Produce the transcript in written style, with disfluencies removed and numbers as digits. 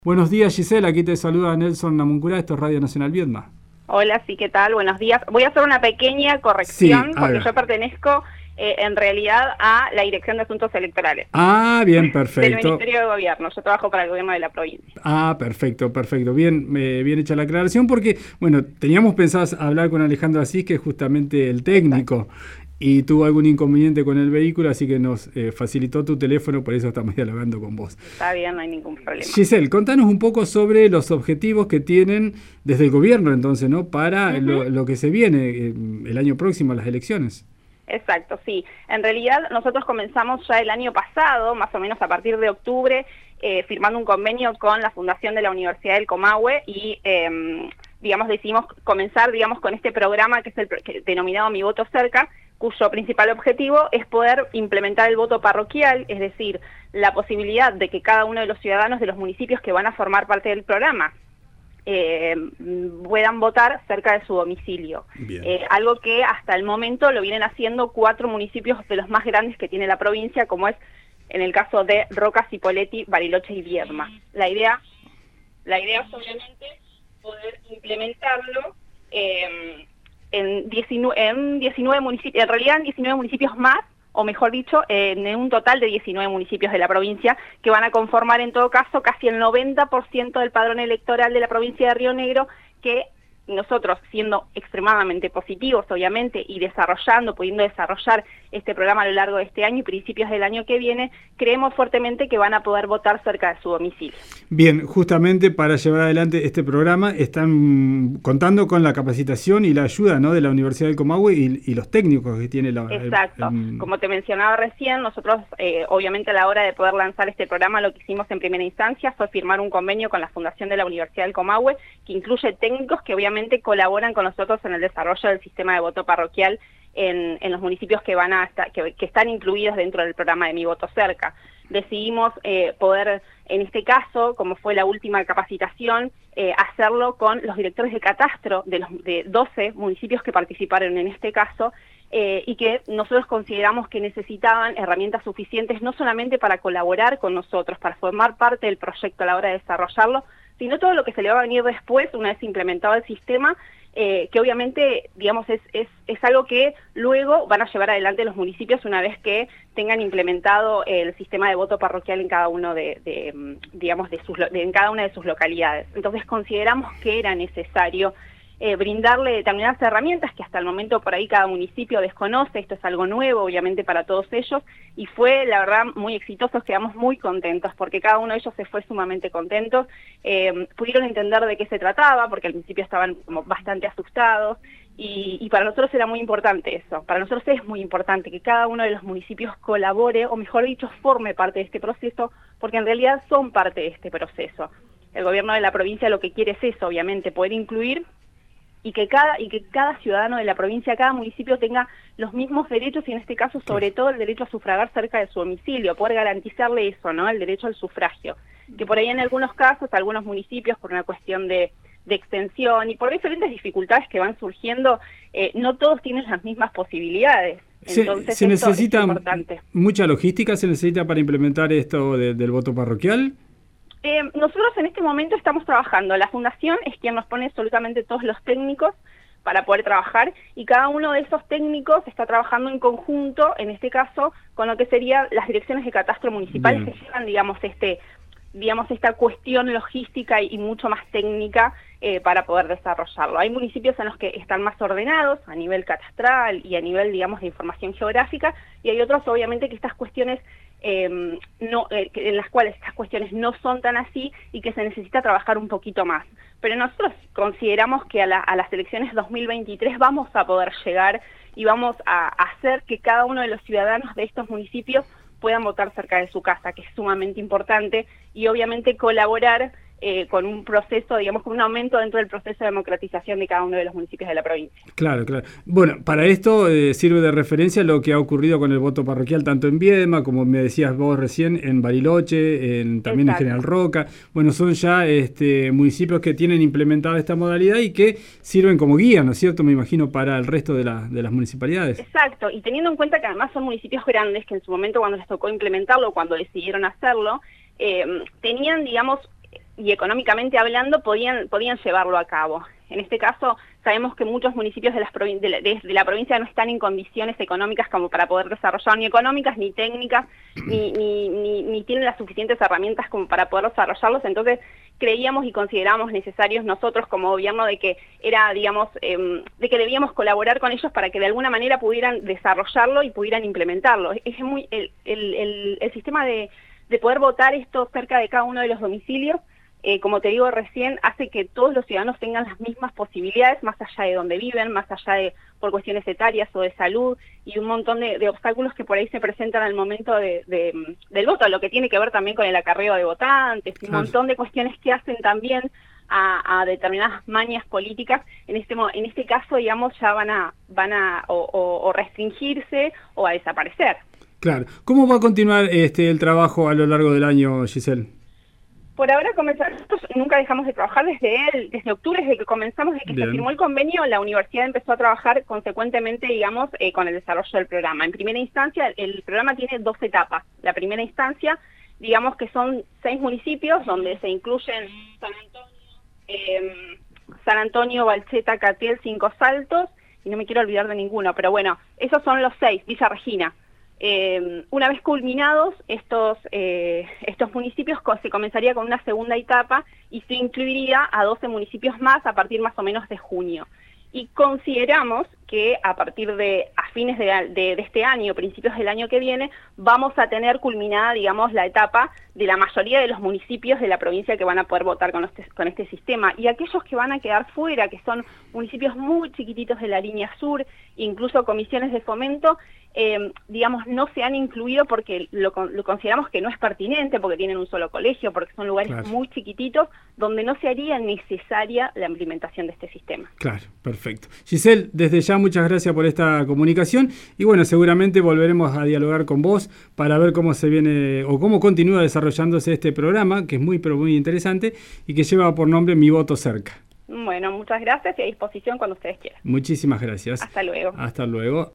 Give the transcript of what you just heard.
Buenos días, Gisela, aquí te saluda Nelson Namuncurá, esto es Radio Nacional Viedma. Hola, sí, ¿qué tal? Buenos días. Voy a hacer una pequeña corrección, porque yo pertenezco en realidad a la Dirección de Asuntos Electorales. Ah, bien, perfecto. Del Ministerio de Gobierno, yo trabajo para el gobierno de la provincia. Ah, perfecto. Bien, bien hecha la aclaración, porque, bueno, teníamos pensado hablar con Alejandro Asís, que es justamente el técnico. Exacto. Y tuvo algún inconveniente con el vehículo, así que nos facilitó tu teléfono, por eso estamos dialogando con vos. Está bien, no hay ningún problema. Giselle, contanos un poco sobre los objetivos que tienen desde el gobierno, entonces, ¿no? Para lo que se viene el año próximo, las elecciones. Exacto, sí. En realidad nosotros comenzamos ya el año pasado, más o menos a partir de octubre, firmando un convenio con la Fundación de la Universidad del Comahue y decidimos comenzar con este programa que es el denominado Mi Voto Cerca, cuyo principal objetivo es poder implementar el voto parroquial, es decir, la posibilidad de que cada uno de los ciudadanos de los municipios que van a formar parte del programa puedan votar cerca de su domicilio. Algo que hasta el momento lo vienen haciendo 4 municipios de los más grandes que tiene la provincia, como es en el caso de Roca, Cipolletti, Bariloche y Viedma. La idea es obviamente poder implementarlo en 19 municipios, en realidad en 19 municipios más, o mejor dicho, en un total de 19 municipios de la provincia, que van a conformar en todo caso casi el 90% del padrón electoral de la provincia de Río Negro, que nosotros, siendo extremadamente positivos, obviamente, y pudiendo desarrollar este programa a lo largo de este año y principios del año que viene, creemos fuertemente que van a poder votar cerca de su domicilio. Bien, justamente para llevar adelante este programa están contando con la capacitación y la ayuda, ¿no?, de la Universidad del Comahue y los técnicos que tiene la... Exacto. Como te mencionaba recién, nosotros, obviamente, a la hora de poder lanzar este programa, lo que hicimos en primera instancia fue firmar un convenio con la Fundación de la Universidad del Comahue, que incluye técnicos que obviamente colaboran con nosotros en el desarrollo del sistema de voto parroquial en los municipios que están incluidos dentro del programa de Mi Voto Cerca. Decidimos poder, en este caso, como fue la última capacitación, hacerlo con los directores de catastro de 12 municipios que participaron en este caso, y que nosotros consideramos que necesitaban herramientas suficientes no solamente para colaborar con nosotros, para formar parte del proyecto a la hora de desarrollarlo, sino todo lo que se le va a venir después, una vez implementado el sistema, que obviamente, es algo que luego van a llevar adelante los municipios una vez que tengan implementado el sistema de voto parroquial en cada uno en cada una de sus localidades. Entonces consideramos que era necesario brindarle determinadas herramientas que hasta el momento por ahí cada municipio desconoce. Esto es algo nuevo, obviamente, para todos ellos, y fue, la verdad, muy exitosos. Quedamos muy contentos, porque cada uno de ellos se fue sumamente contentos, pudieron entender de qué se trataba, porque al principio estaban como bastante asustados, y para nosotros era muy importante eso. Para nosotros es muy importante que cada uno de los municipios colabore, o mejor dicho, forme parte de este proceso, porque en realidad son parte de este proceso. El gobierno de la provincia lo que quiere es eso, obviamente, poder incluir y que cada ciudadano de la provincia, cada municipio tenga los mismos derechos, y en este caso sobre todo el derecho a sufragar cerca de su domicilio, poder garantizarle eso, ¿no?, el derecho al sufragio, que por ahí en algunos casos, algunos municipios, por una cuestión de extensión y por diferentes dificultades que van surgiendo, no todos tienen las mismas posibilidades. Entonces se necesita es importante. Mucha logística, se necesita para implementar esto del voto parroquial. Nosotros en este momento estamos trabajando, la Fundación es quien nos pone absolutamente todos los técnicos para poder trabajar, y cada uno de esos técnicos está trabajando en conjunto, en este caso, con lo que serían las direcciones de catastro municipales. Bien. Que llevan, esta cuestión logística y mucho más técnica para poder desarrollarlo. Hay municipios en los que están más ordenados a nivel catastral y a nivel, de información geográfica, y hay otros, obviamente, que estas cuestiones en las cuales estas cuestiones no son tan así y que se necesita trabajar un poquito más. Pero nosotros consideramos que a las elecciones 2023 vamos a poder llegar y vamos a hacer que cada uno de los ciudadanos de estos municipios puedan votar cerca de su casa, que es sumamente importante, y obviamente colaborar con un proceso, con un aumento dentro del proceso de democratización de cada uno de los municipios de la provincia. Claro. Bueno, para esto sirve de referencia lo que ha ocurrido con el voto parroquial, tanto en Viedma, como me decías vos recién, en Bariloche, también Exacto. En General Roca. Bueno, son ya municipios que tienen implementada esta modalidad y que sirven como guía, ¿no es cierto?, me imagino, para el resto de las municipalidades. Exacto, y teniendo en cuenta que además son municipios grandes, que en su momento cuando les tocó implementarlo, cuando decidieron hacerlo, tenían, y económicamente hablando podían llevarlo a cabo. En este caso, sabemos que muchos municipios de la provincia no están en condiciones económicas como para poder desarrollar, ni económicas, ni técnicas, ni tienen las suficientes herramientas como para poder desarrollarlos. Entonces, creíamos y consideramos necesarios nosotros como gobierno de que era, digamos, de que debíamos colaborar con ellos para que de alguna manera pudieran desarrollarlo y pudieran implementarlo. Es muy el sistema de poder votar esto cerca de cada uno de los domicilios, como te digo recién, hace que todos los ciudadanos tengan las mismas posibilidades, más allá de donde viven, más allá de por cuestiones etarias o de salud, y un montón de obstáculos que por ahí se presentan al momento del voto, lo que tiene que ver también con el acarreo de votantes, un montón de cuestiones que hacen también a determinadas mañas políticas. En este caso, digamos, ya van a restringirse o a desaparecer. Claro. ¿Cómo va a continuar el trabajo a lo largo del año, Giselle? Por ahora nosotros nunca dejamos de trabajar desde octubre, desde que comenzamos, desde que se firmó el convenio, la universidad empezó a trabajar consecuentemente, digamos, con el desarrollo del programa. En primera instancia, el programa tiene 2 etapas. La primera instancia, digamos que son 6 municipios, donde se incluyen San Antonio, Balcheta, Catel, 5 Saltos, y no me quiero olvidar de ninguno, pero bueno, esos son los 6, Villa Regina. Una vez culminados estos municipios, se comenzaría con una segunda etapa y se incluiría a 12 municipios más a partir más o menos de junio. Y consideramos que a partir a fines de este año, principios del año que viene, vamos a tener culminada, digamos, la etapa de la mayoría de los municipios de la provincia que van a poder votar con este sistema. Y aquellos que van a quedar fuera, que son municipios muy chiquititos de la línea sur, incluso comisiones de fomento, digamos, no se han incluido porque lo consideramos que no es pertinente, porque tienen un solo colegio, porque son lugares muy chiquititos, donde no se haría necesaria la implementación de este sistema. Claro, perfecto. Giselle, desde ya muchas gracias por esta comunicación y bueno, seguramente volveremos a dialogar con vos para ver cómo se viene o cómo continúa desarrollándose este programa, que es muy pero muy interesante y que lleva por nombre Mi Voto Cerca. Bueno, muchas gracias y a disposición cuando ustedes quieran. Muchísimas gracias. Hasta luego. Hasta luego.